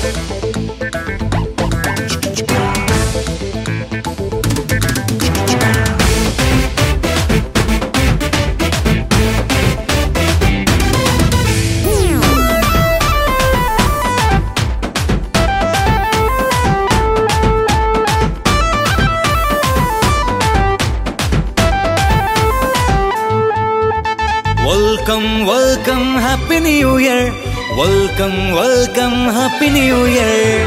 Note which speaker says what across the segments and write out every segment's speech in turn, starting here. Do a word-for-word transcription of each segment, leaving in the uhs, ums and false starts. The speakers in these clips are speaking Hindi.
Speaker 1: Welcome, welcome, Happy New Year. Welcome, welcome, Happy New Year.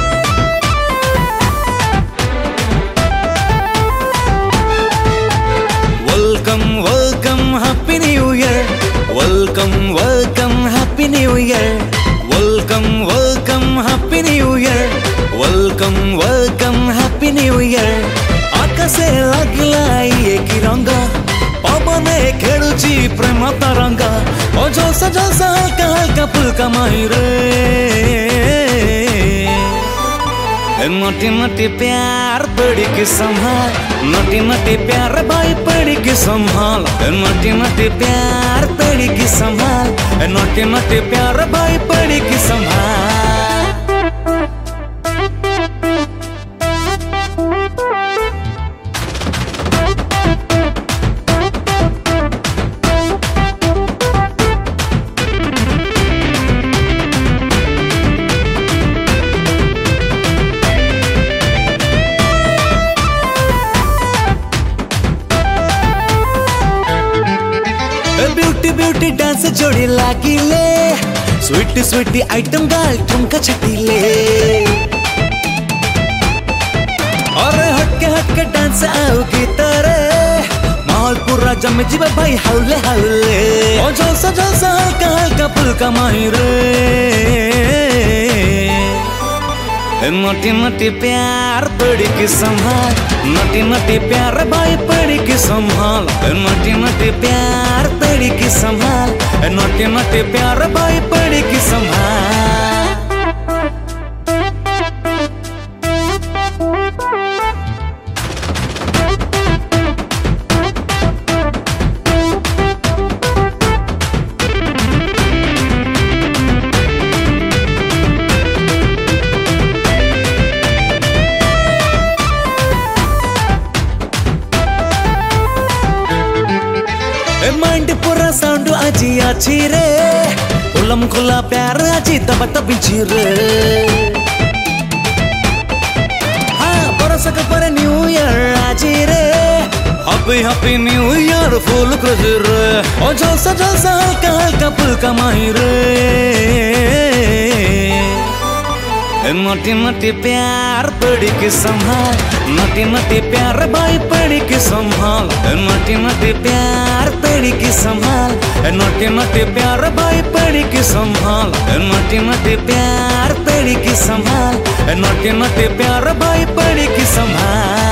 Speaker 1: Welcome, welcome, Happy New Year. Welcome, welcome, Happy New Year. Welcome, welcome, Happy New Year. Welcome, welcome, Happy New Year. आकाशे लागला एक रंगा पवने खेळुची प्रेम तरंगा ओ जोसा जोसा हल्का हल्का फुल्का माहिरे नटी नटी प्यार पड़ी के संभाल नटी नटी प्यार भाई पड़ी के संभाल नटी नटी प्यार पड़ी के संभाल नटी नटी प्यार भाई पड़ी के संभाल ब्यूटी ब्यूटी डांस जोड़ी लागिले स्वीटी स्वीटी आइटम गाल ठुमका छटीले अरे हटके हटके डांस आओगी तारे माहौल पूरा जम जीवा भाई हाउले हाउले ओ जोसा जोसा हल्का हल्का फुल्का माहिरे नटी नटी प्यार पड़ी के संभाल नटी नटी प्यार भाई पड़ी के संभाल नटी नटी प्यार पड़ी के संभाल नटी नटी प्यार भाई पड़ी के संभाल माइंड पूरा साउंड आजी आची रे उलम खुला प्यार आजी तब तबिची रे हाँ बरस का पर न्यू ईयर आजी रे happy happy new year full crazy रे ओ जोसा जोसा हल्का हल्का फुल्का माही रे नटी नटी प्यार पड़ी के संभाल नटी नटी प्यार भाई पड़ी के संभाल नटी नटी प्यार पड़ी के संभाल नटी नटी प्यार भाई पड़ी के संभाल नटी नटी प्यार पड़ी के संभाल नटी नटी प्यार भाई पड़ी के संभाल।